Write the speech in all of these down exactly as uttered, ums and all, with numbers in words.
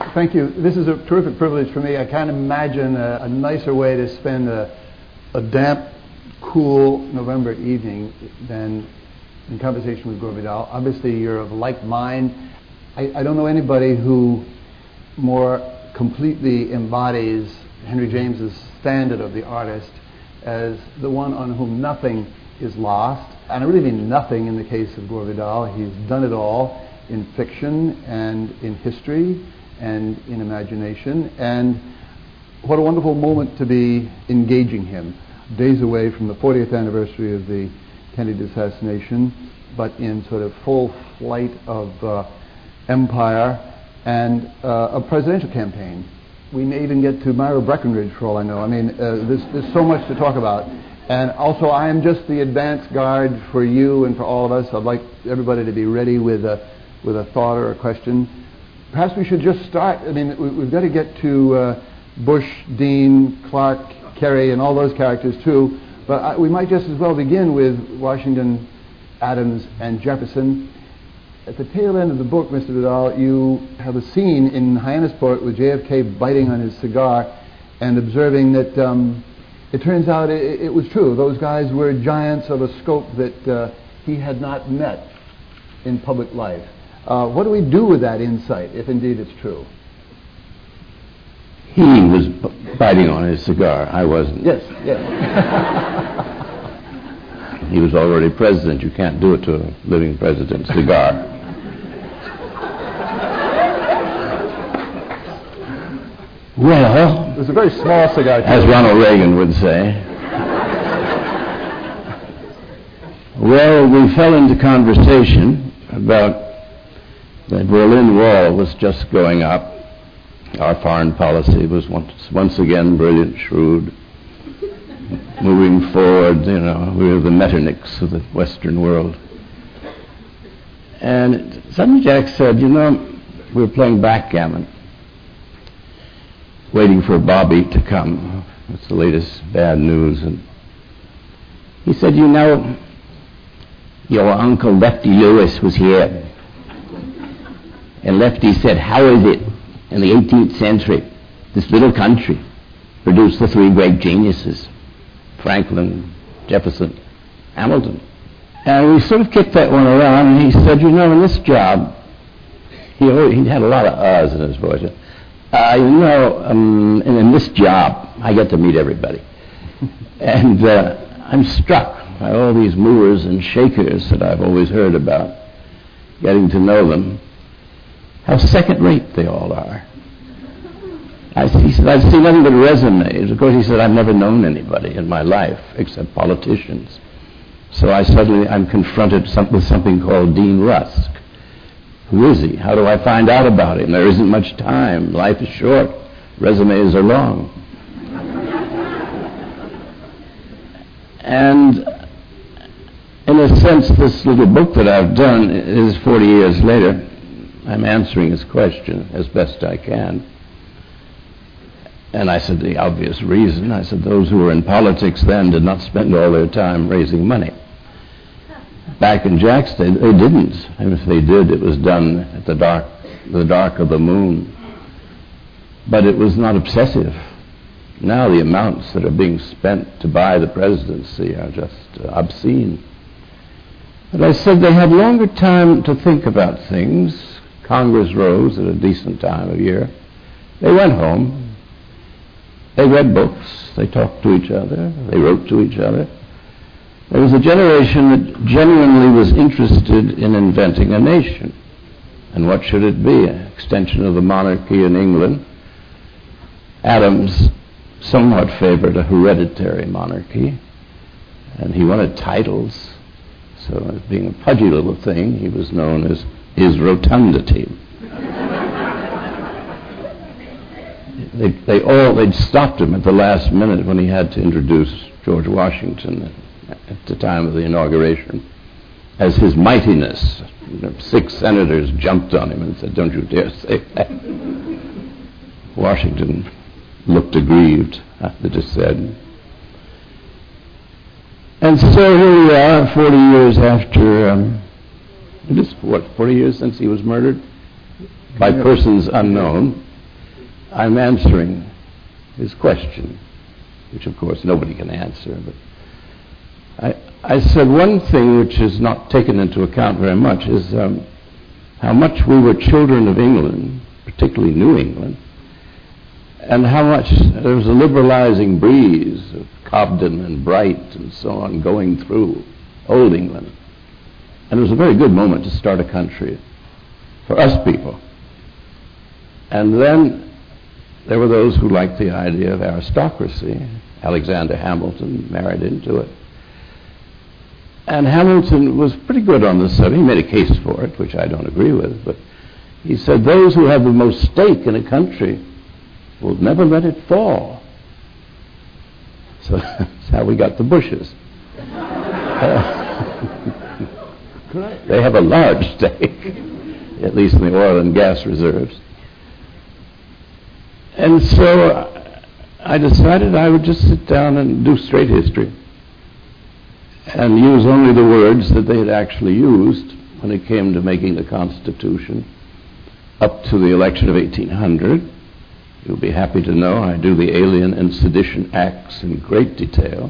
Thank you. This is a terrific privilege for me. I can't imagine a, a nicer way to spend a, a damp, cool November evening than in conversation with Gore Vidal. Obviously, you're of like mind. I, I don't know anybody who more completely embodies Henry James's standard of the artist as the one on whom nothing is lost. And I really mean nothing in the case of Gore Vidal. He's done it all in fiction and in history and in imagination. And what a wonderful moment to be engaging him. Days away from the fortieth anniversary of the Kennedy assassination, but in sort of full flight of uh, empire and uh, a presidential campaign. We may even get to Myra Breckinridge for all I know. I mean, uh, there's, there's so much to talk about. And also, I am just the advance guard for you and for all of us. I'd like everybody to be ready with a, with a thought or a question. Perhaps we should just start. I mean, we, we've got to get to uh, Bush, Dean, Clark, Kerry, and all those characters too. But I, we might just as well begin with Washington, Adams, and Jefferson. At the tail end of the book, Mister Vidal, you have a scene in Hyannisport with J F K biting on his cigar and observing that um, it turns out it, it was true. Those guys were giants of a scope that uh, he had not met in public life. Uh, what do we do with that insight, if indeed it's true? He was b- biting on his cigar. I wasn't. Yes, yes. He was already president. You can't do it to a living president's cigar. Well, it was a very small cigar, too. As Ronald Reagan would say. Well, we fell into conversation about the Berlin Wall was just going up. Our foreign policy was once, once again brilliant, shrewd, moving forward. You know, we were the Metternichs of the Western world. And suddenly Jack said, you know, we were playing backgammon, waiting for Bobby to come. That's the latest bad news. And he said, you know, your uncle Lefty Lewis was here. And Lefty said, how is it in the eighteenth century, this little country produced the three great geniuses, Franklin, Jefferson, Hamilton. And we sort of kicked that one around, and he said, you know, in this job, he, he had a lot of uhs in his voice. Uh, you know, um, in, in this job, I get to meet everybody. And uh, I'm struck by all these movers and shakers that I've always heard about, getting to know them. How second-rate they all are. I, he said, I've seen nothing but resumes. Of course, he said, I've never known anybody in my life except politicians. So I suddenly, I'm confronted some, with something called Dean Rusk. Who is he? How do I find out about him? There isn't much time. Life is short. Resumes are long. And in a sense, this little book that I've done is forty years later. I'm answering his question as best I can. And I said the obvious reason. I said those who were in politics then did not spend all their time raising money. Back in Jack's day, they didn't. And if they did, it was done at the dark, the dark of the moon. But it was not obsessive. Now the amounts that are being spent to buy the presidency are just uh, obscene. But I said they had longer time to think about things. Congress rose at a decent time of year. They went home. They read books. They talked to each other. They wrote to each other. There was a generation that genuinely was interested in inventing a nation. And what should it be? An extension of the monarchy in England. Adams somewhat favored a hereditary monarchy, and he wanted titles. So as being a pudgy little thing, he was known as his rotundity. they, they all, they'd stopped him at the last minute when he had to introduce George Washington at the time of the inauguration as his mightiness. You know, six senators jumped on him and said, don't you dare say that. Washington looked aggrieved, they just said. And so here we are, forty years after, um, it is, what, forty years since he was murdered? By persons unknown. I'm answering his question, which of course nobody can answer. But I, I said one thing which is not taken into account very much is um, how much we were children of England, particularly New England, and how much there was a liberalizing breeze of Cobden and Bright and so on going through Old England. And it was a very good moment to start a country for us people. And then there were those who liked the idea of aristocracy. Alexander Hamilton married into it. And Hamilton was pretty good on this subject. He made a case for it, which I don't agree with, but he said those who have the most stake in a country will never let it fall. So that's how we got the Bushes. Uh, they have a large stake, at least in the oil and gas reserves. And so I decided I would just sit down and do straight history and use only the words that they had actually used when it came to making the Constitution up to the election of eighteen hundred. You'll be happy to know I do the Alien and Sedition Acts in great detail.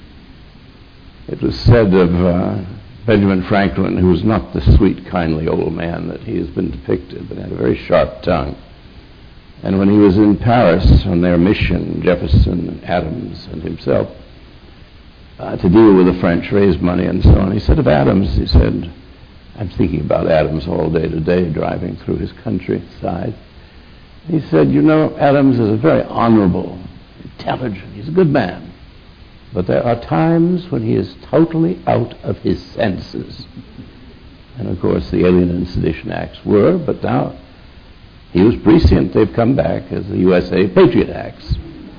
It was said of uh, Benjamin Franklin, who was not the sweet, kindly old man that he has been depicted, but had a very sharp tongue. And when he was in Paris on their mission, Jefferson, Adams, and himself, uh, to deal with the French, raise money and so on, he said of Adams, he said, I'm thinking about Adams all day today, driving through his countryside. He said, you know, Adams is a very honorable, intelligent, he's a good man. But there are times when he is totally out of his senses. And of course the Alien and Sedition Acts were, but now he was prescient. They've come back as the U S A Patriot Acts.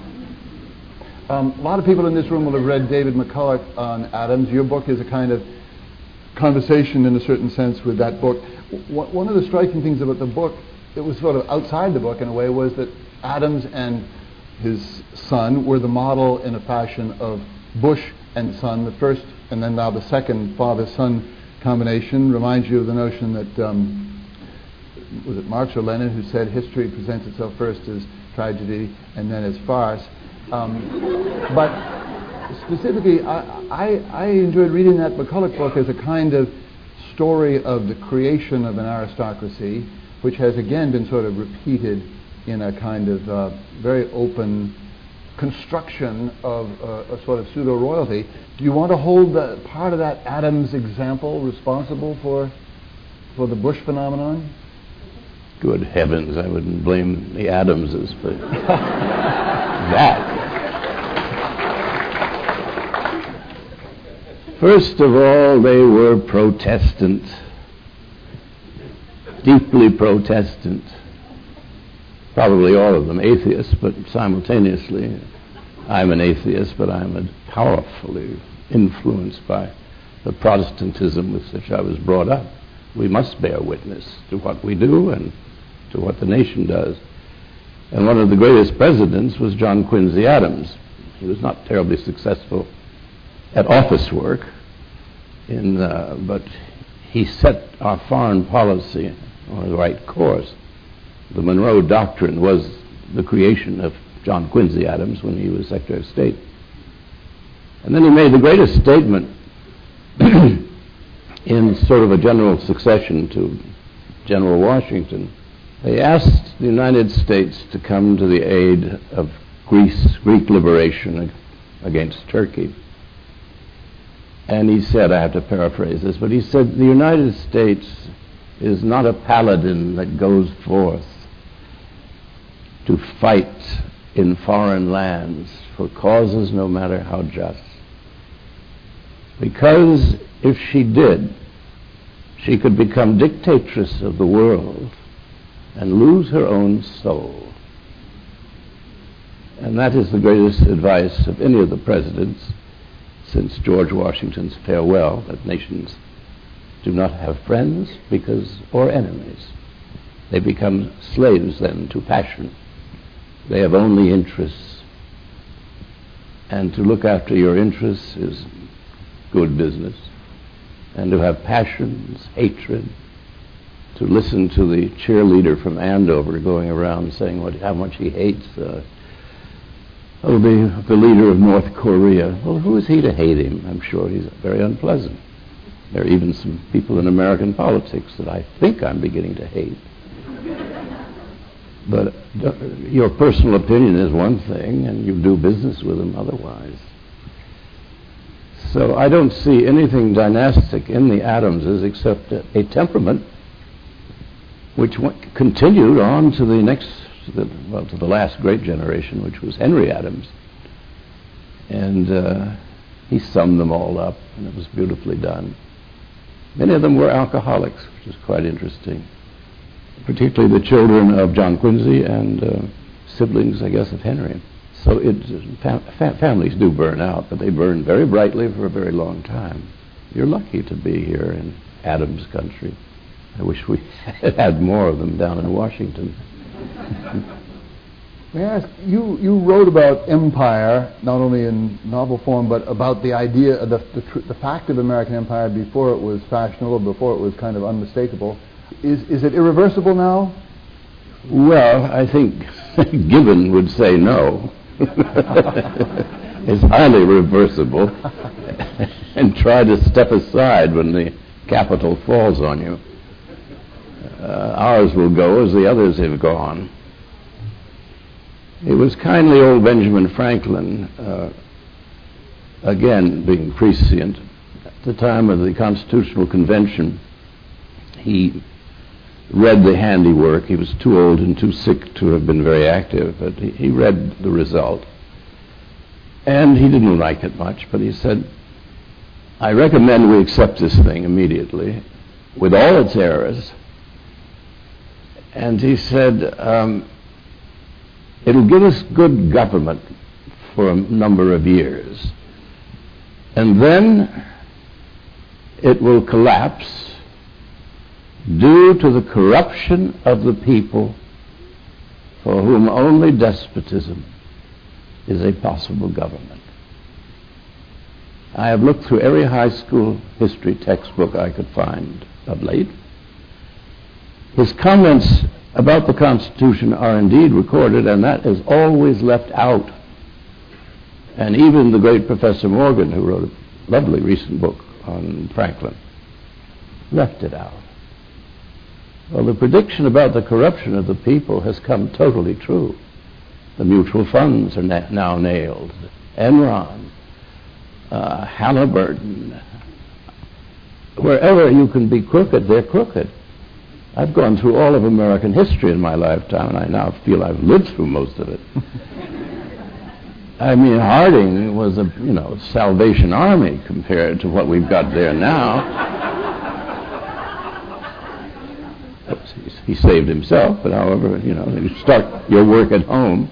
Um, a lot of people in this room will have read David McCulloch on Adams. Your book is a kind of conversation in a certain sense with that book. W- one of the striking things about the book, it was sort of outside the book in a way, was that Adams and his son were the model in a fashion of Bush and son. The first and then now the second father-son combination reminds you of the notion that, um, was it Marx or Lenin who said history presents itself first as tragedy and then as farce. Um, but specifically, I, I, I enjoyed reading that McCulloch book as a kind of story of the creation of an aristocracy, which has again been sort of repeated in a kind of uh, very open construction of uh, a sort of pseudo-royalty. Do you want to hold the, part of that Adams example responsible for for the Bush phenomenon? Good heavens, I wouldn't blame the Adamses for that. First of all, they were Protestant, deeply Protestant. Probably all of them atheists, but simultaneously, I'm an atheist, but I'm powerfully influenced by the Protestantism with which I was brought up. We must bear witness to what we do and to what the nation does. And one of the greatest presidents was John Quincy Adams. He was not terribly successful at office work, in, uh, but he set our foreign policy on the right course. The Monroe Doctrine was the creation of John Quincy Adams when he was Secretary of State. And then he made the greatest statement in sort of a general succession to General Washington. They asked the United States to come to the aid of Greece, Greek liberation against Turkey. And he said, I have to paraphrase this, but he said, the United States is not a paladin that goes forth to fight in foreign lands for causes no matter how just. Because if she did, she could become dictatress of the world and lose her own soul. And that is the greatest advice of any of the presidents since George Washington's farewell, that nations do not have friends because or enemies. They become slaves then to passion. They have only interests. And to look after your interests is good business. And to have passions, hatred, to listen to the cheerleader from Andover going around saying what, how much he hates uh, oh, the, the leader of North Korea. Well, who is he to hate him? I'm sure he's very unpleasant. There are even some people in American politics that I think I'm beginning to hate. But uh, your personal opinion is one thing, and you do business with them otherwise. So I don't see anything dynastic in the Adamses except a, a temperament which went, continued on to the next, to the, well, to the last great generation, which was Henry Adams. And uh, he summed them all up, and it was beautifully done. Many of them were alcoholics, which is quite interesting, particularly the children of John Quincy and uh, siblings, I guess, of Henry. So it, fam- fam- families do burn out, but they burn very brightly for a very long time. You're lucky to be here in Adams country. I wish we had had more of them down in Washington. May I ask, you, you wrote about empire, not only in novel form, but about the idea, the, the, tr- the fact of American empire before it was fashionable, before it was kind of unmistakable. Is, is it irreversible now? Well, I think Gibbon would say no. It's highly reversible. And try to step aside when the capital falls on you. Uh, ours will go as the others have gone. It was kindly old Benjamin Franklin, uh, again being prescient, at the time of the Constitutional Convention. He read the handiwork. He was too old and too sick to have been very active, but he, he read the result. And he didn't like it much, but he said, I recommend we accept this thing immediately, with all its errors. And he said, um, it'll give us good government for a number of years. And then it will collapse due to the corruption of the people, for whom only despotism is a possible government. I have looked through every high school history textbook I could find of late. His comments about the Constitution are indeed recorded, and that is always left out. And even the great Professor Morgan, who wrote a lovely recent book on Franklin, left it out. Well, the prediction about the corruption of the people has come totally true. The mutual funds are na- now nailed. Enron, uh, Halliburton. Wherever you can be crooked, they're crooked. I've gone through all of American history in my lifetime, and I now feel I've lived through most of it. I mean, Harding was a, you know, Salvation Army compared to what we've got there now. He saved himself, but however, you know, you start your work at home.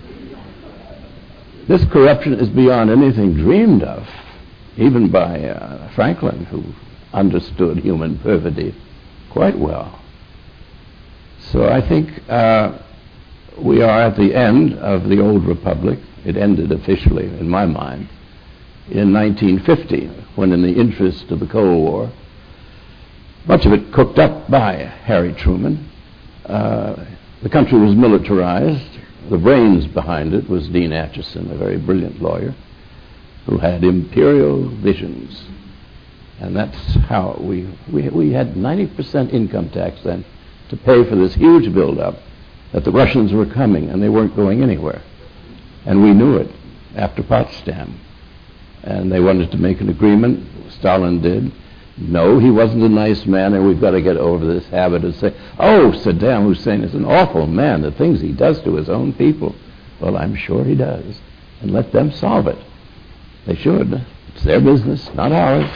This corruption is beyond anything dreamed of, even by uh, Franklin, who understood human perfidy quite well. So I think uh, we are at the end of the old republic. It ended officially, in my mind, in nineteen fifty, when in the interest of the Cold War, much of it cooked up by Harry Truman, uh, the country was militarized. The brains behind it was Dean Acheson, a very brilliant lawyer, who had imperial visions. And that's how we, we, we had ninety percent income tax then to pay for this huge buildup that the Russians were coming and they weren't going anywhere. And we knew it after Potsdam. And they wanted to make an agreement. Stalin did. No, he wasn't a nice man, and we've got to get over this habit of saying, oh, Saddam Hussein is an awful man, the things he does to his own people. Well, I'm sure he does. And let them solve it. They should. It's their business, not ours.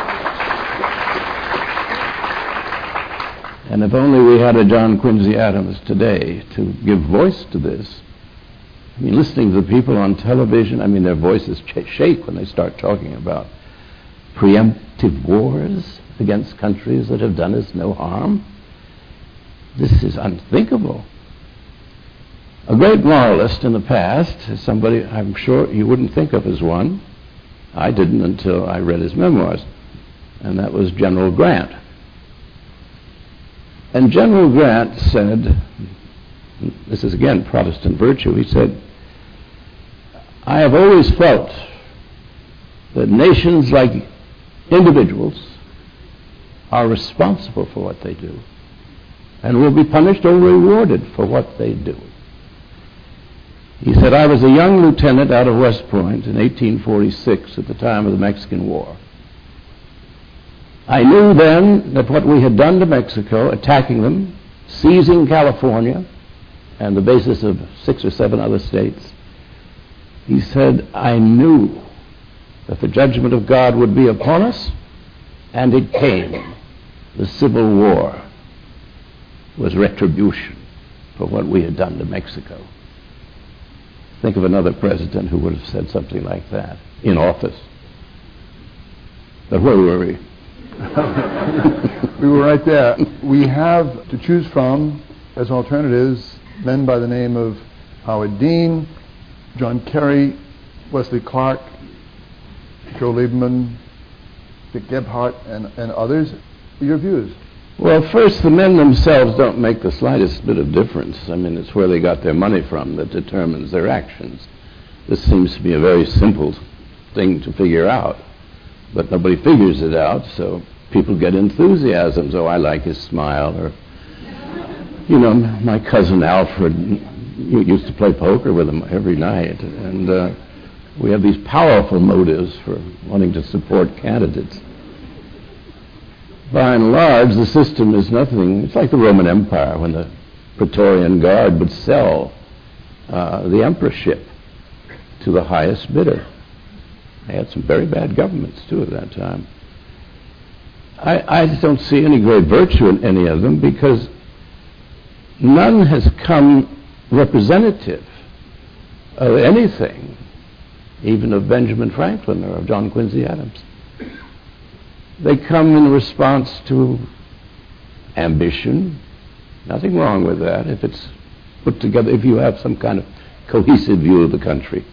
And if only we had a John Quincy Adams today to give voice to this. I mean, listening to the people on television, I mean, their voices ch- shake when they start talking about preemptive wars against countries that have done us no harm. This is unthinkable. A great moralist in the past is somebody I'm sure you wouldn't think of as one. I didn't until I read his memoirs, and that was General Grant. And General Grant said, this is again Protestant virtue, he said, I have always felt that nations, like individuals, are responsible for what they do and will be punished or rewarded for what they do. He said, I was a young lieutenant out of West Point in eighteen forty-six at the time of the Mexican War. I knew then that what we had done to Mexico, attacking them, seizing California and the basis of six or seven other states, he said, I knew that the judgment of God would be upon us, and it came. The Civil War was retribution for what we had done to Mexico. Think of another president who would have said something like that in office. But where were we? We were right there. We have to choose from, as alternatives, men by the name of Howard Dean, John Kerry, Wesley Clark, Joe Lieberman, Dick Gebhardt, and, and others. Your views? Well, first, the men themselves don't make the slightest bit of difference. I mean, it's where they got their money from that determines their actions. This seems to be a very simple thing to figure out, but nobody figures it out, so people get enthusiasms. Oh, I like his smile, or, you know, my cousin Alfred used to play poker with him every night, and uh, we have these powerful motives for wanting to support candidates. By and large, the system is nothing. It's like the Roman Empire when the Praetorian Guard would sell uh, the emperorship to the highest bidder. They had some very bad governments, too, at that time. I, I don't see any great virtue in any of them because none has come representative of anything, even of Benjamin Franklin or of John Quincy Adams. They come in response to ambition. Nothing wrong with that if it's put together, if you have some kind of cohesive view of the country.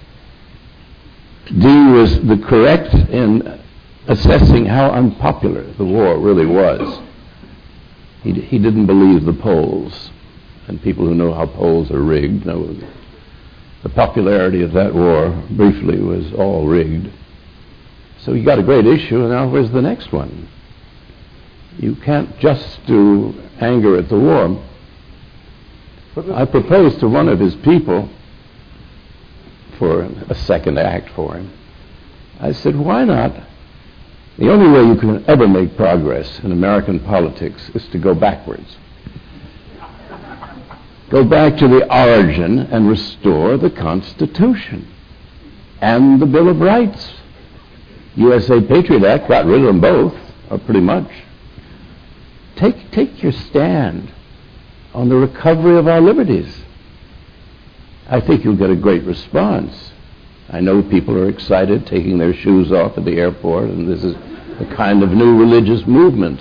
Dean was the correct in assessing how unpopular the war really was. He, he didn't believe the polls, and people who know how polls are rigged know the popularity of that war briefly was all rigged. So you got a great issue, and now where's the next one? You can't just do anger at the war. I proposed to one of his people for a second act for him. I said, why not? The only way you can ever make progress in American politics is to go backwards. Go back to the origin and restore the Constitution and the Bill of Rights. U S A Patriot Act got rid of them both, or pretty much. Take, take your stand on the recovery of our liberties. I think you'll get a great response. I know people are excited, taking their shoes off at the airport, and this is a kind of new religious movement.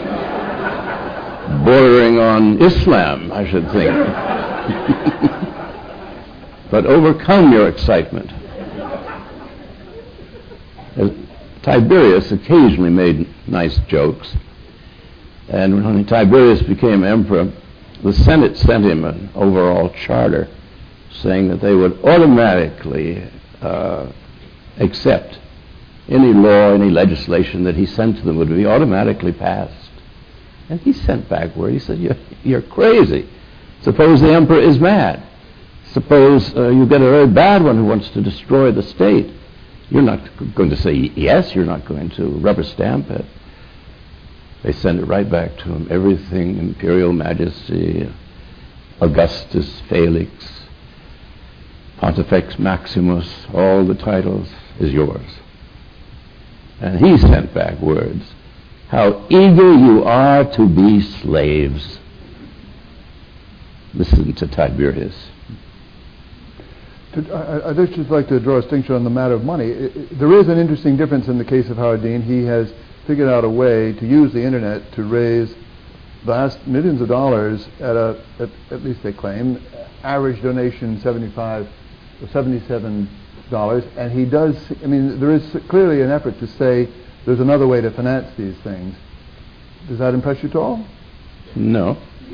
Bordering on Islam, I should think. But overcome your excitement. As Tiberius occasionally made nice jokes, and when Tiberius became emperor, the Senate sent him an overall charter saying that they would automatically uh, accept any law, any legislation that he sent to them would be automatically passed. And he sent back word. He said, you're, you're crazy. Suppose the emperor is mad. Suppose uh, you get a very bad one who wants to destroy the state. You're not going to say yes. You're not going to rubber stamp it. They send it right back to him. Everything, Imperial Majesty, Augustus Felix, Pontifex Maximus, all the titles is yours. And he sent back words. How eager you are to be slaves. Listen to Tiberius. I'd just like to draw a distinction on the matter of money. There is an interesting difference in the case of Howard Dean. He has figured out a way to use the internet to raise vast millions of dollars at a, at, at least they claim, average donation seventy-five or seventy-seven dollars. And he does, I mean, there is clearly an effort to say there's another way to finance these things. Does that impress you at all? No.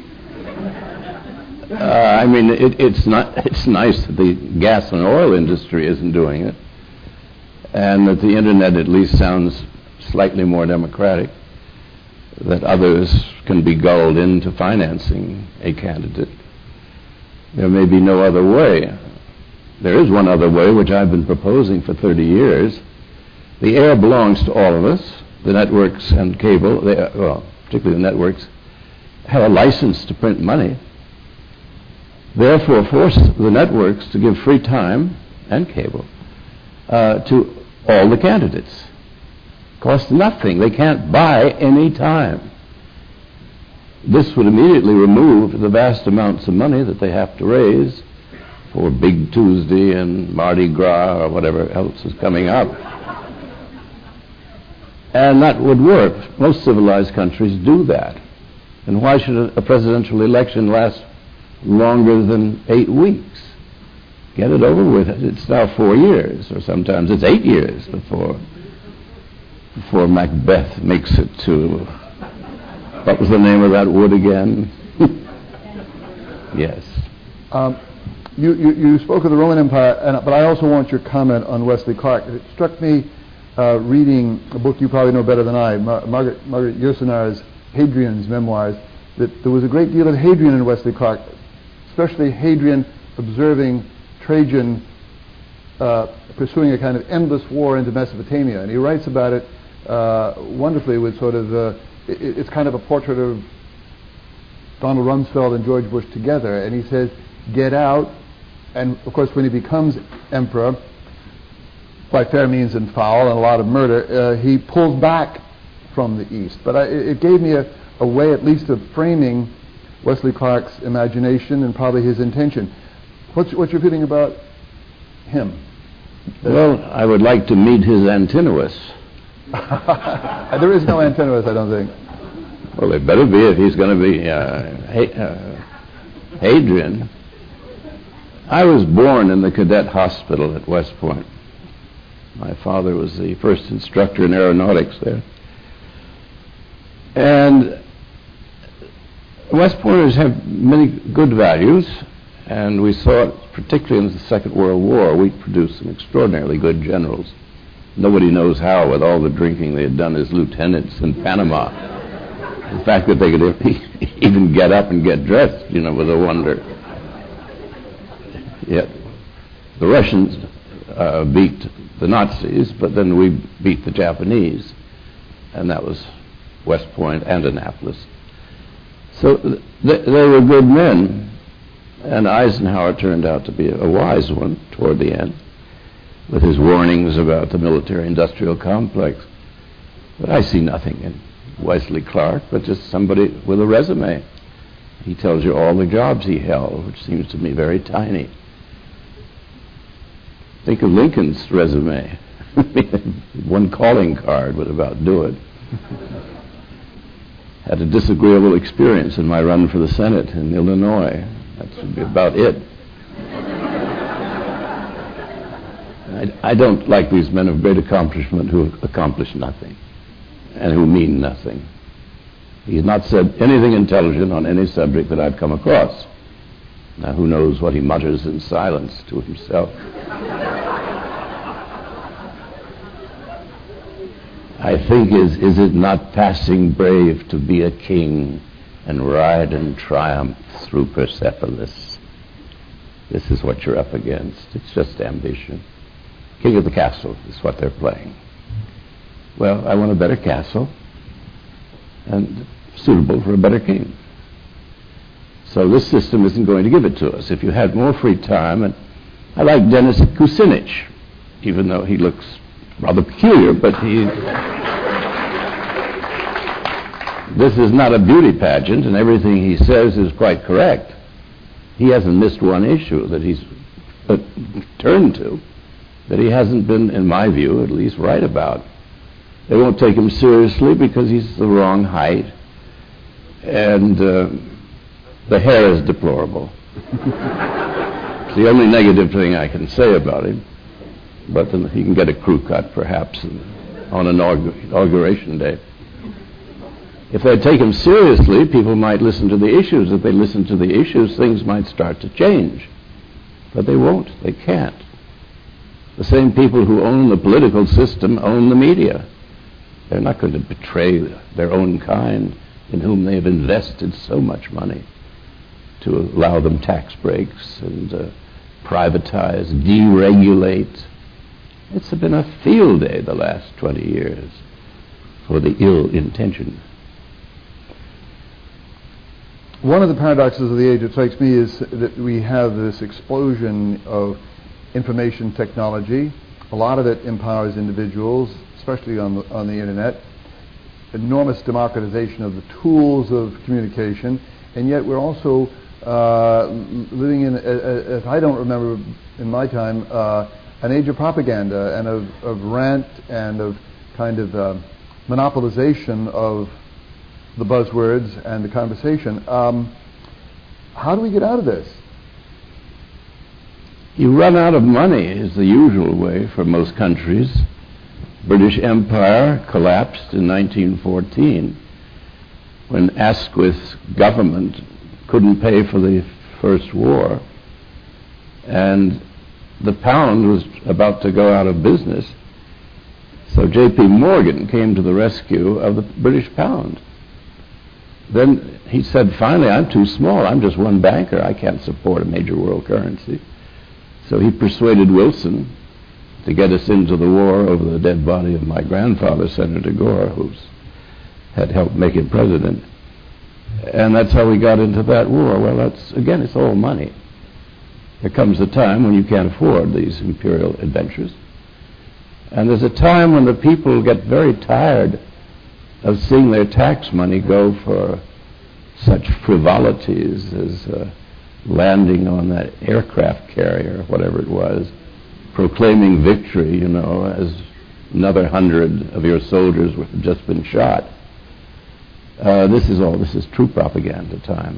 Uh, I mean, it, it's not. It's nice that the gas and oil industry isn't doing it, and that the internet at least sounds slightly more democratic, that others can be gulled into financing a candidate. There may be no other way. There is one other way, which I've been proposing for thirty years. The air belongs to all of us. The networks and cable, they, well, particularly the networks, have a license to print money. Therefore, force the networks to give free time and cable uh, to all the candidates. Costs nothing. They can't buy any time. This would immediately remove the vast amounts of money that they have to raise for Big Tuesday and Mardi Gras or whatever else is coming up. And that would work. Most civilized countries do that. And why should a, a presidential election last longer than eight weeks? Get it over with. It's now four years, or sometimes it's eight years before before Macbeth makes it to, what was the name of that wood again? Yes. Um, you, you, you spoke of the Roman Empire, and, but I also want your comment on Wesley Clark. It struck me uh, reading a book you probably know better than I, Mar- Margaret, Margaret Yourcenar's Hadrian's Memoirs, that there was a great deal of Hadrian in Wesley Clark, especially Hadrian observing Trajan uh, pursuing a kind of endless war into Mesopotamia. And he writes about it uh, wonderfully with sort of, uh, it, it's kind of a portrait of Donald Rumsfeld and George Bush together. And he says, get out. And of course, when he becomes emperor, by fair means and foul and a lot of murder, uh, he pulls back from the East. But I, it gave me a, a way at least of framing Wesley Clark's imagination and probably his intention. What's, what's your feeling about him? Well, I would like to meet his Antinous. There is no Antinous, I don't think. Well, it better be if he's going to be uh, ha- uh, Hadrian. I was born in the cadet hospital at West Point. My father was the first instructor in aeronautics there. And West Pointers have many good values, and we saw it particularly in the Second World War. We produced some extraordinarily good generals. Nobody knows how, with all the drinking they had done as lieutenants in Panama. The fact that they could even get up and get dressed, you know, was a wonder. Yet the Russians uh, beat the Nazis, but then we beat the Japanese, and that was West Point and Annapolis. So th- they were good men, and Eisenhower turned out to be a wise one toward the end, with his warnings about the military-industrial complex. But I see nothing in Wesley Clark but just somebody with a resume. He tells you all the jobs he held, which seems to me very tiny. Think of Lincoln's resume. One calling card would about do it. Had a disagreeable experience in my run for the Senate in Illinois. That should be about it. I, I don't like these men of great accomplishment who accomplish nothing and who mean nothing. He's not said anything intelligent on any subject that I've come across. Now, who knows what he mutters in silence to himself. I think, is, is it not passing brave to be a king and ride in triumph through Persepolis? This is what you're up against. It's just ambition. King of the castle is what they're playing. Well, I want a better castle and suitable for a better king. So this system isn't going to give it to us. If you had more free time, and I like Denis Kucinich, even though he looks rather peculiar, but he... This is not a beauty pageant, and everything he says is quite correct. He hasn't missed one issue that he's uh, turned to, that he hasn't been, in my view, at least right about. They won't take him seriously because he's the wrong height, and uh, the hair is deplorable. It's the only negative thing I can say about him. But then he can get a crew cut, perhaps, on inauguration day. If they take them seriously, people might listen to the issues. If they listen to the issues, things might start to change. But they won't. They can't. The same people who own the political system own the media. They're not going to betray their own kind, in whom they have invested so much money, to allow them tax breaks and uh, privatize, deregulate. It's been a field day the last twenty years for the ill-intentioned. One of the paradoxes of the age, it strikes me, is that we have this explosion of information technology. A lot of it empowers individuals, especially on the, on the internet. Enormous democratization of the tools of communication, and yet we're also uh, living in, as I don't remember in my time, uh, an age of propaganda and of, of rant and of kind of uh, monopolization of the buzzwords and the conversation. Um, how do we get out of this? You run out of money is the usual way for most countries. British Empire collapsed in nineteen fourteen when Asquith's government couldn't pay for the First War, and the pound was about to go out of business. So J P Morgan came to the rescue of the British pound. Then he said, finally, I'm too small. I'm just one banker. I can't support a major world currency. So he persuaded Wilson to get us into the war over the dead body of my grandfather, Senator Gore, who had helped make him president. And that's how we got into that war. Well, that's, again, it's all money. There comes a time when you can't afford these imperial adventures. And there's a time when the people get very tired of seeing their tax money go for such frivolities as uh, landing on that aircraft carrier, whatever it was, proclaiming victory, you know, as another hundred of your soldiers have just been shot. Uh, this is all, this is true propaganda time.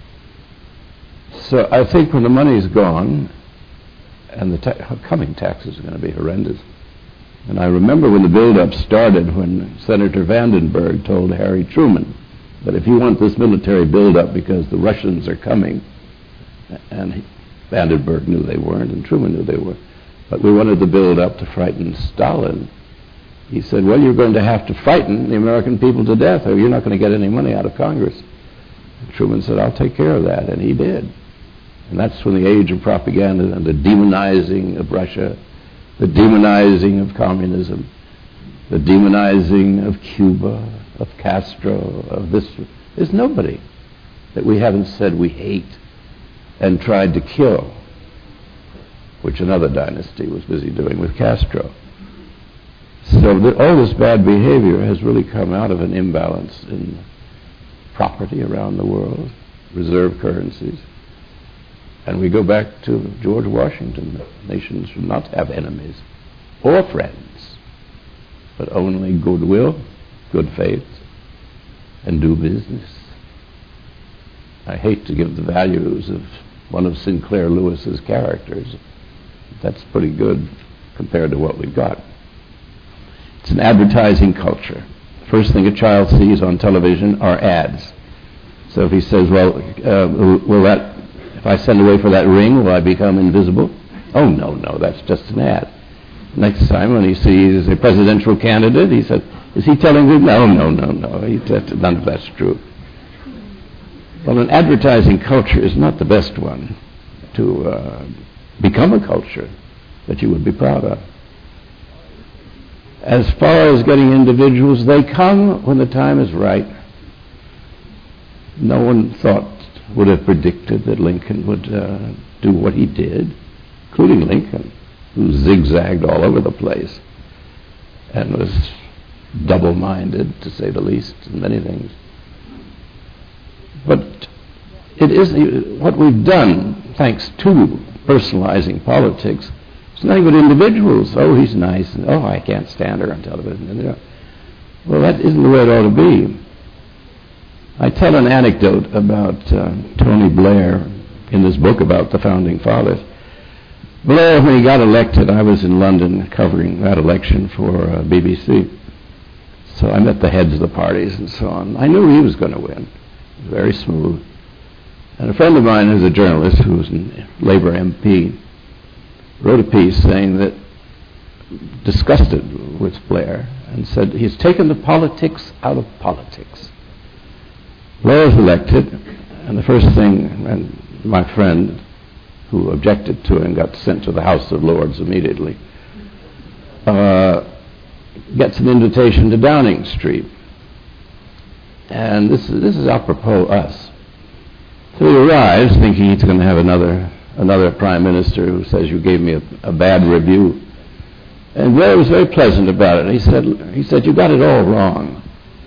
So I think when the money's gone, and the ta- coming taxes are going to be horrendous. And I remember when the build-up started, when Senator Vandenberg told Harry Truman that if you want this military build-up because the Russians are coming, and he, Vandenberg knew they weren't, and Truman knew they were, but we wanted the build-up to frighten Stalin. He said, well, you're going to have to frighten the American people to death, or you're not going to get any money out of Congress. And Truman said, I'll take care of that, and he did. And that's when the age of propaganda and the demonizing of Russia, the demonizing of communism, the demonizing of Cuba, of Castro, of this. There's nobody that we haven't said we hate and tried to kill, which another dynasty was busy doing with Castro. So the, all this bad behavior has really come out of an imbalance in property around the world, reserve currencies. And we go back to George Washington. Nations should not have enemies or friends, but only goodwill, good faith, and do business. I hate to give the values of one of Sinclair Lewis's characters. That's pretty good compared to what we've got. It's an advertising culture. First thing a child sees on television are ads. So if he says, well, uh, will that if I send away for that ring, will I become invisible? Oh, no, no, that's just an ad. Next time when he sees a presidential candidate, he said, is he telling you? No, no, no, no, he, none of that's true. Well, an advertising culture is not the best one to uh, become a culture that you would be proud of. As far as getting individuals, they come when the time is right. No one thought would have predicted that Lincoln would uh, do what he did, including Lincoln, who zigzagged all over the place and was double-minded, to say the least, in many things. But it is what we've done, thanks to personalizing politics. It's nothing but individuals. Oh, he's nice. And, oh, I can't stand her on television. Well, that isn't the way it ought to be. I tell an anecdote about uh, Tony Blair in this book about the Founding Fathers. Blair, when he got elected, I was in London covering that election for uh, B B C. So I met the heads of the parties and so on. I knew he was going to win. He was very smooth. And a friend of mine who's a journalist, who was a Labour M P, wrote a piece saying that, disgusted with Blair, and said he's taken the politics out of politics. Blair was elected, and the first thing, and my friend who objected to him got sent to the House of Lords immediately, uh, gets an invitation to Downing Street. And this is, this is apropos us. So he arrives thinking he's going to have another another prime minister who says, you gave me a, a bad review. And Blair was very pleasant about it. He said, he said, you got it all wrong.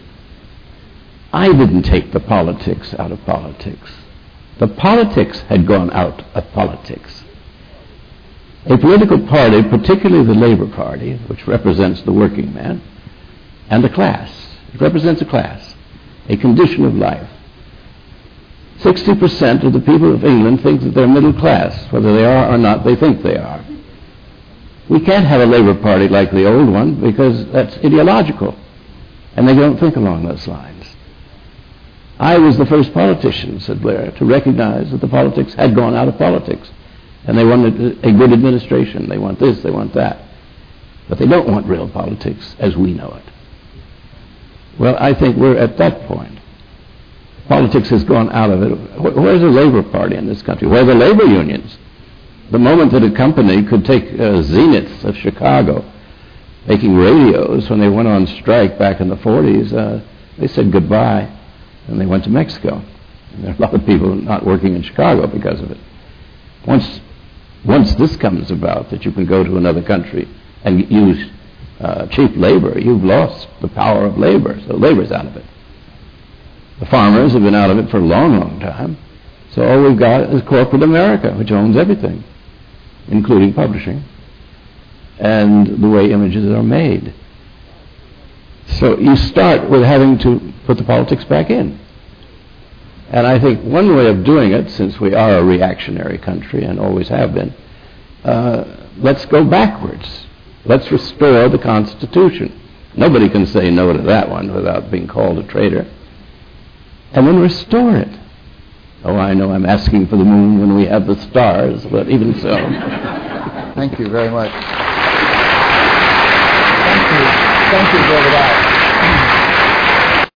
I didn't take the politics out of politics. The politics had gone out of politics. A political party, particularly the Labour Party, which represents the working man, and a class. It represents a class, a condition of life. sixty percent of the people of England think that they're middle class. Whether they are or not, they think they are. We can't have a Labour Party like the old one because that's ideological, and they don't think along those lines. I was the first politician, said Blair, to recognize that the politics had gone out of politics, and they wanted a good administration. They want this, they want that. But they don't want real politics as we know it. Well, I think we're at that point. Politics has gone out of it. Where's the Labour Party in this country? Where are the labor unions? The moment that a company could take uh, Zenith of Chicago, making radios, when they went on strike back in the forties, uh, they said goodbye, and they went to Mexico. And there are a lot of people not working in Chicago because of it. Once, once this comes about, that you can go to another country and use uh, cheap labor, you've lost the power of labor, so labor's out of it. The farmers have been out of it for a long, long time. So all we've got is corporate America, which owns everything, including publishing, and the way images are made. So you start with having to put the politics back in. And I think one way of doing it, since we are a reactionary country and always have been, uh, let's go backwards. Let's restore the Constitution. Nobody can say no to that one without being called a traitor. And then restore it. Oh, I know I'm asking for the moon when we have the stars, but even so. Thank you very much. Thank you. Thank you, David.